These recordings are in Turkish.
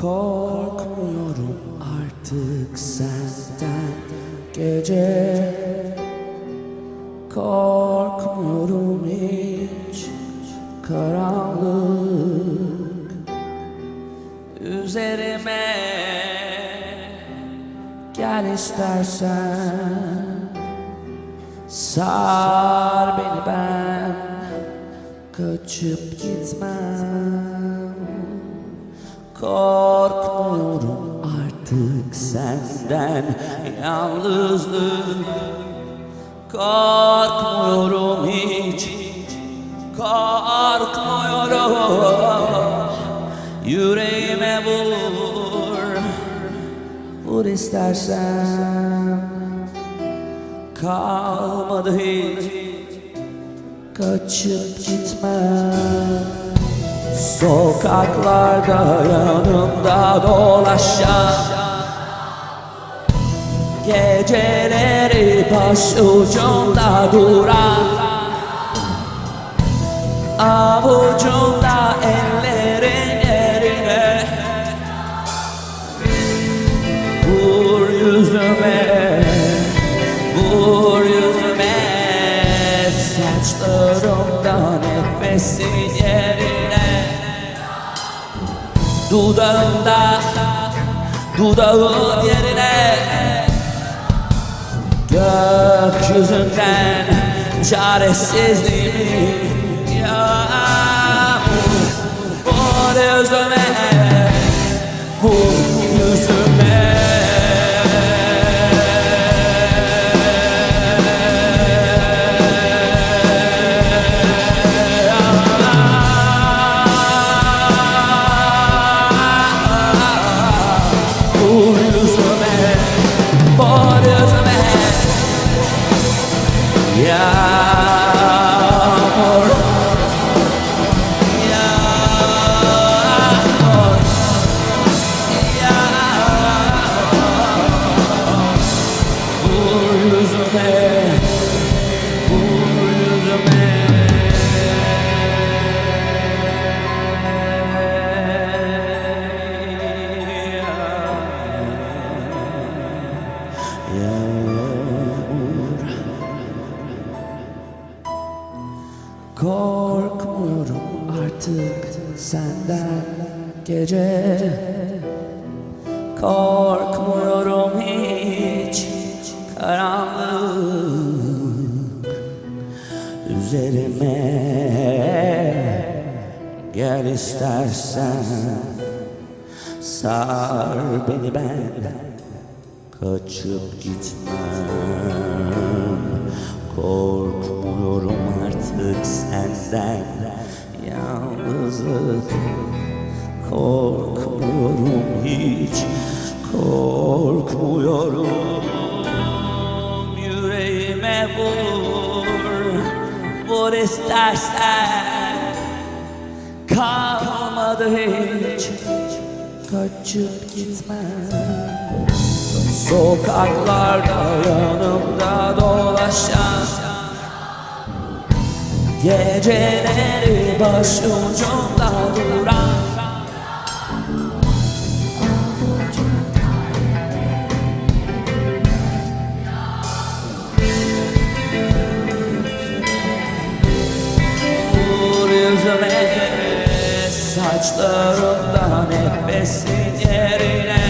Korkmuyorum artık senden gece. Korkmuyorum hiç karanlık üzerime. Gel istersen sar beni, ben kaçıp gitmem. Korkmuyorum artık senden yalnızlık. Korkmuyorum hiç, korkmuyorum. Yüreğime vur, vur istersen. Kalmadı hiç, kaçıp gitmem. Sokaklarda yanımda dolaşan, geceleri başucumda duran, avucumda ellerin yerine. Vur yüzüme, vur yüzüme, saçlarımda nefesin yerine. Dudağımda, dudağın yerine. Gökyüzünden çaresizliğimi yağmur. Vur yüzüme, vur yüzüme. Vur yüzüme, vur yüzüme. Yağmur, yağmur, yağmur. Vur yüzüme, vur yüzüme. Yağmur. Korkmuyorum artık senden gece. Korkmuyorum hiç karanlık üzerime. Gel istersen sar beni, ben kaçıp gitmem. Korkmuyorum artık senden yalnızlık. Korkmuyorum hiç, korkmuyorum. Yüreğime vur, vur istersen. Kalmadı hiç, kaçıp gitmem. Sokaklarda yanımda dolaşan, geceleri başucumda duran, vur yüzüme, saçlarımda nefesin yerine.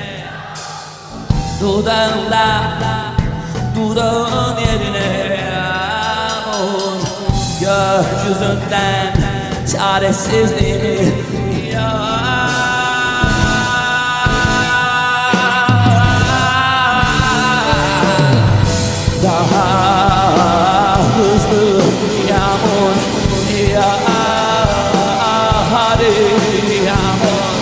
Dudağımda, dudağın yerine. Yağmur, gökyüzünden çaresizliğimi daha hızlı yağmur, hadi yağmur,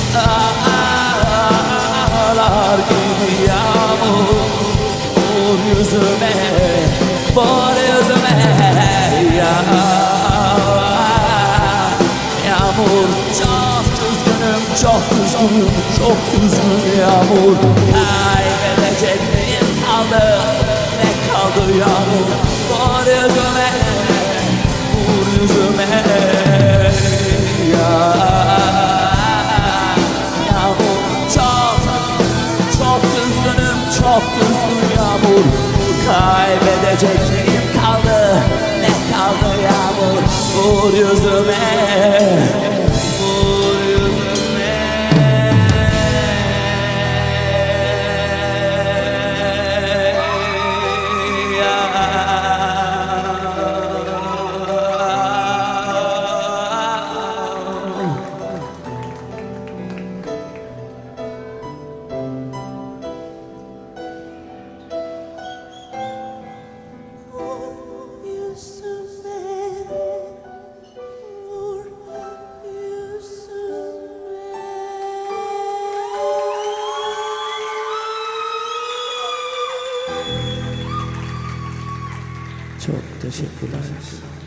ağlar gibi yağmur. Vur yüzüme, vur yüzüme. Yağmur, çok üzgünüm, çok üzgünüm, çok üzgünüm yağmur. Kaybedecek neyim kaldı, ne kaldı yağmur. Vur yüzüme, vur yüzüme. çok üzgün yağmur. Kaybedecek neyim kaldı, ne kaldı yağmur? Vur yüzüme, vur yüzüme. Çok teşekkürler.